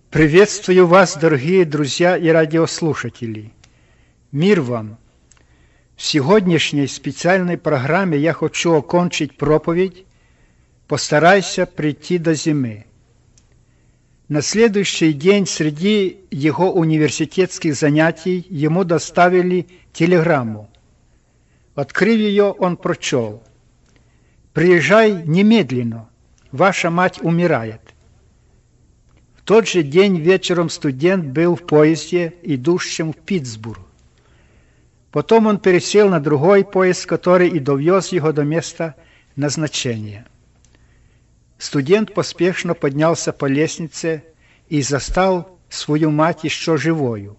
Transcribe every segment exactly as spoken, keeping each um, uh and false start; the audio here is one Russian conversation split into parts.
Приветствую вас, дорогие друзья и радиослушатели. Мир вам! В сегодняшней специальной программе я хочу окончить проповедь «Постарайся прийти до зимы». На следующий день среди его университетских занятий ему доставили телеграмму. Открыв ее, он прочел: «Приезжай немедленно, ваша мать умирает». В тот же день вечером студент был в поезде, идущем в Питтсбург. Потом он пересел на другой поезд, который и довез его до места назначения. Студент поспешно поднялся по лестнице и застал свою мать еще живою.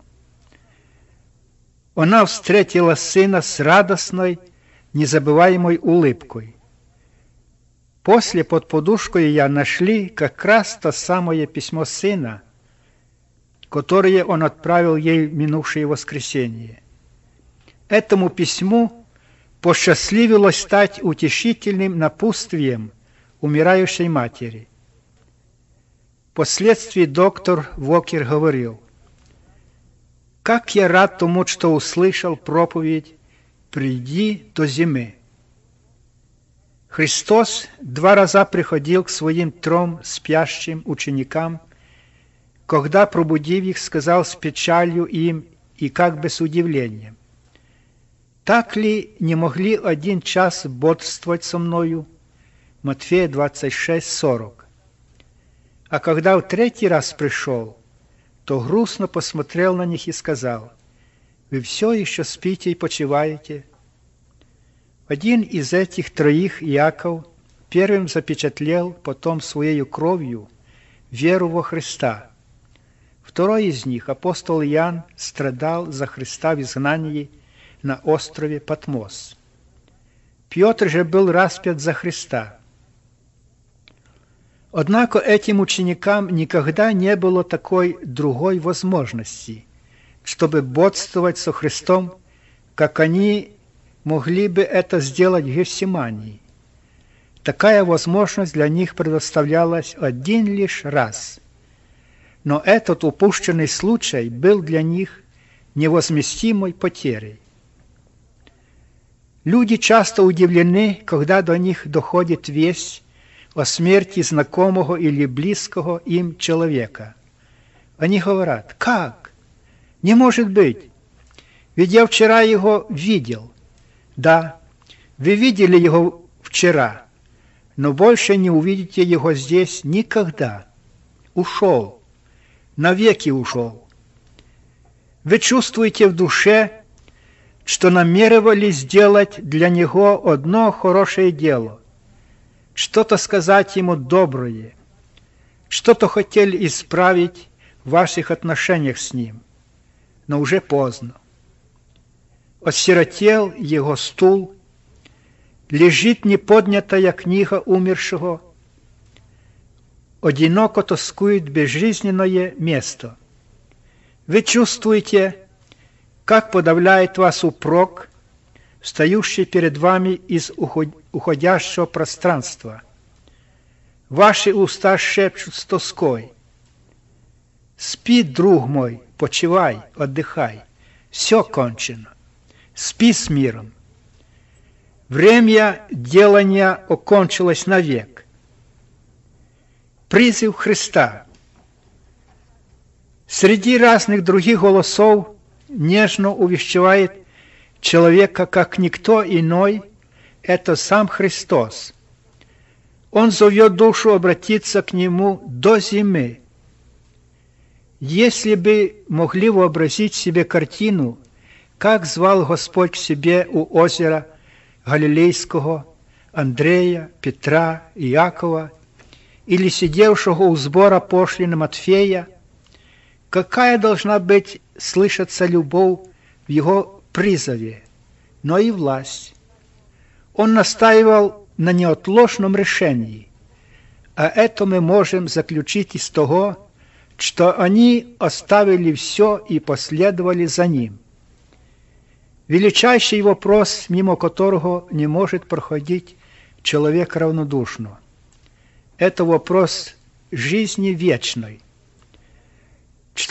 Она встретила сына с радостной, незабываемой улыбкой. После под подушкой я нашли как раз то самое письмо сына, которое он отправил ей в минувшее воскресенье. Этому письму посчастливилось стать утешительным напутствием умирающей матери. Впоследствии доктор Вокер говорил: «Как я рад тому, что услышал проповедь «Приди до зимы». Христос два раза приходил к своим трем спящим ученикам, когда, пробудив их, сказал с печалью им и как бы с удивлением: «Так ли не могли один час бодрствовать со мною?» Матфея двадцать шесть сорок. А когда в третий раз пришел, то грустно посмотрел на них и сказал: «Вы все еще спите и почиваете?» Один из этих троих, Иаков, первым запечатлел потом своей кровью веру во Христа. Второй из них, апостол Иоанн, страдал за Христа в изгнании на острове Патмос. Петр же был распят за Христа. Однако этим ученикам никогда не было такой другой возможности, чтобы бодствовать со Христом, как они могли бы это сделать в Гефсимании. Такая возможность для них предоставлялась один лишь раз. Но этот упущенный случай был для них невозместимой потерей. Люди часто удивлены, когда до них доходит весть о смерти знакомого или близкого им человека. Они говорят: «Как? Не может быть! Ведь я вчера его видел». Да, вы видели его вчера, но больше не увидите его здесь никогда. Ушел, навеки ушел. Вы чувствуете в душе, что намеревали сделать для него одно хорошее дело, что-то сказать ему доброе, что-то хотели исправить в ваших отношениях с ним, но уже поздно. Осиротел его стул, лежит неподнятая книга умершего, одиноко тоскует безжизненное место. Вы чувствуете, как подавляет вас упрек, встающий перед вами из уходящего пространства. Ваши уста шепчут с тоской: «Спи, друг мой, почивай, отдыхай, все кончено. Спи с миром. Время делания окончилось навек». Призыв Христа. Среди разных других голосов нежно увещевает человека, как никто иной, это сам Христос. Он зовет душу обратиться к Нему до зимы. Если бы могли вообразить себе картину, как звал Господь к себе у озера Галилейского Андрея, Петра, Иакова, или сидевшего у сбора пошлины Матфея, какая должна быть слышаться любовь в его призове, но и власть. Он настаивал на неотложном решении, а это мы можем заключить из того, что они оставили все и последовали за ним. Величайший вопрос, мимо которого не может проходить человек равнодушно. Это вопрос жизни вечной.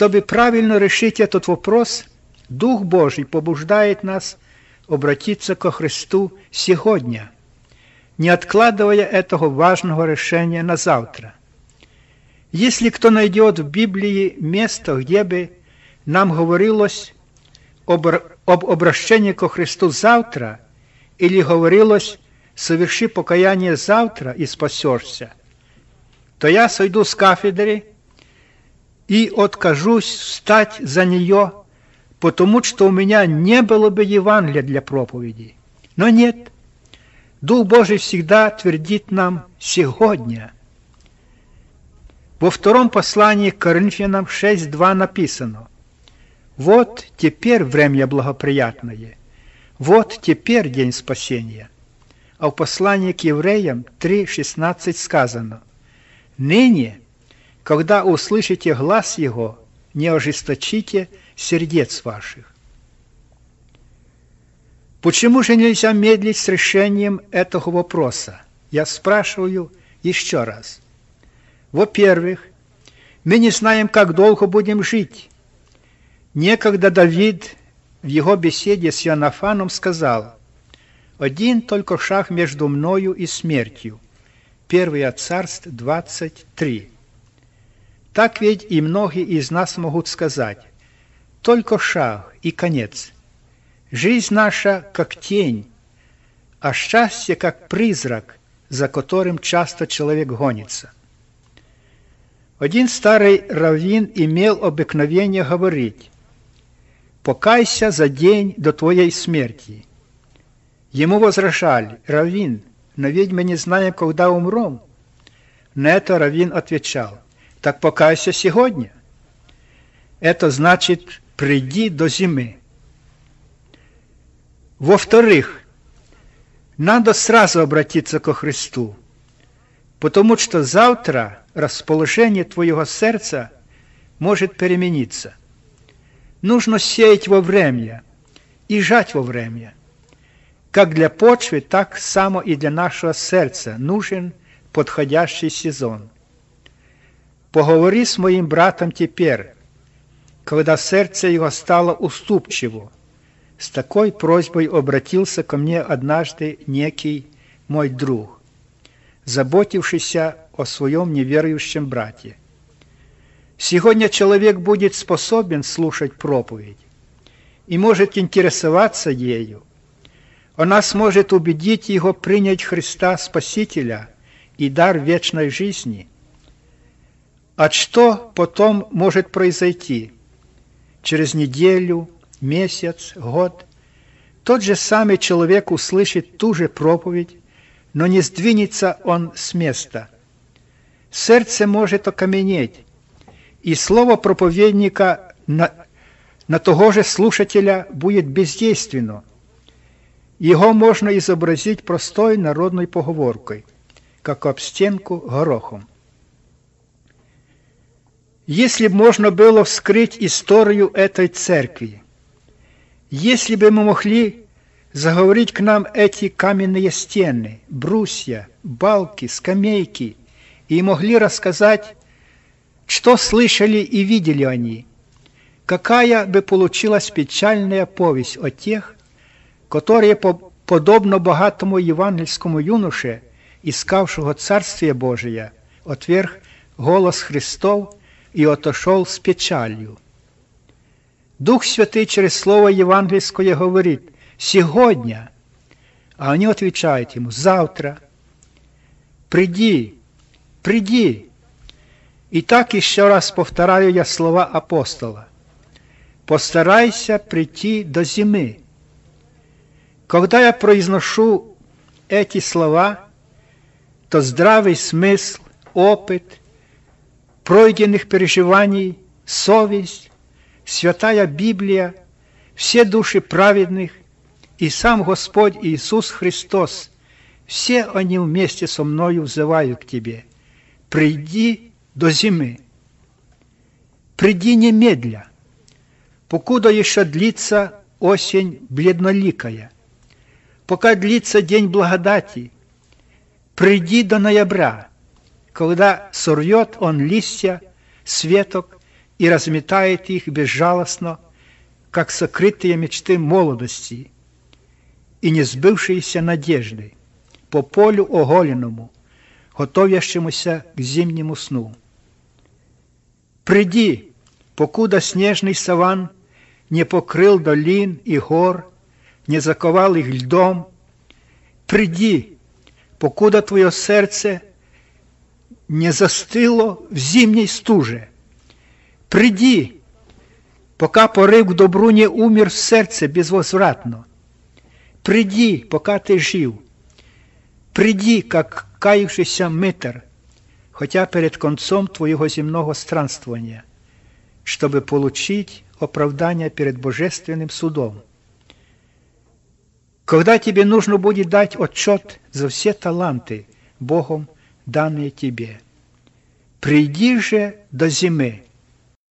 Чтобы правильно решить этот вопрос, Дух Божий побуждает нас обратиться ко Христу сегодня, не откладывая этого важного решения на завтра. Если кто найдет в Библии место, где бы нам говорилось об, об обращении ко Христу завтра, или говорилось «соверши покаяние завтра и спасешься», то я сойду с кафедры и откажусь встать за нее, потому что у меня не было бы Евангелия для проповеди. Но нет, Дух Божий всегда твердит нам сегодня. Во втором послании к Коринфянам шесть два написано: «Вот теперь время благоприятное, вот теперь день спасения». А в послании к Евреям три шестнадцать сказано: «Ныне, когда услышите глас Его, не ожесточите сердец ваших». Почему же нельзя медлить с решением этого вопроса? Я спрашиваю еще раз. Во-первых, мы не знаем, как долго будем жить. Некогда Давид в его беседе с Иоаннафаном сказал: «Один только шаг между мною и смертью». Первое Царств двадцать три. Так ведь и многие из нас могут сказать: только шаг и конец. Жизнь наша как тень, а счастье как призрак, за которым часто человек гонится. Один старый раввин имел обыкновение говорить: «Покайся за день до твоей смерти». Ему возражали: «Раввин, но ведь мы не знаем, когда умрем». На это раввин отвечал: «Так покайся сегодня». Это значит: приди до зимы. Во-вторых, надо сразу обратиться ко Христу, потому что завтра расположение твоего сердца может перемениться. Нужно сеять во время и жать во время. Как для почвы, так само и для нашего сердца нужен подходящий сезон. Поговори с моим братом теперь, когда сердце его стало уступчиво. С такой просьбой обратился ко мне однажды некий мой друг, заботившийся о своем неверующем брате. Сегодня человек будет способен слушать проповедь и может интересоваться ею. Она сможет убедить его принять Христа Спасителя и дар вечной жизни. А что потом может произойти? Через неделю, месяц, год тот же самый человек услышит ту же проповедь, но не сдвинется он с места. Сердце может окаменеть, и слово проповедника на, на того же слушателя будет бездейственно. Его можно изобразить простой народной поговоркой, как об стенку горохом. Если бы можно было вскрыть историю этой церкви, если бы мы могли заговорить к нам эти каменные стены, брусья, балки, скамейки, и могли рассказать, что слышали и видели они, какая бы получилась печальная повесть о тех, которые, подобно богатому евангельскому юноше, искавшего Царствие Божие, отверг голос Христов и отошел с печалью. Дух Святый через Слово евангельское говорит: «Сегодня», а они отвечают ему: «Завтра». «Приди, приди». И так еще раз повторяю я слова апостола: «Постарайся прийти до зимы». Когда я произношу эти слова, то здравый смысл, опыт, пройденных переживаний, совесть, Святая Библия, все души праведных и сам Господь Иисус Христос, все они вместе со мною взывают к Тебе: приди до зимы. Приди немедля, покуда еще длится осень бледноликая, пока длится день благодати. Приди до ноября, когда сорвет он листья с веток и разметает их безжалостно, как сокрытые мечты молодости и не сбывшиеся надежды по полю оголенному, готовящемуся к зимнему сну. Приди, покуда снежный саван не покрыл долин и гор, не заковал их льдом. Приди, покуда твое сердце не застыло в зимней стуже. Приди, пока порыв к добру не умер в сердце безвозвратно. Приди, пока ты жив. Приди, как каявшийся мытарь, хотя перед концом твоего земного странствования, чтобы получить оправдание перед божественным судом. Когда тебе нужно будет дать отчет за все таланты, Богом данные тебе. Приди же до зимы,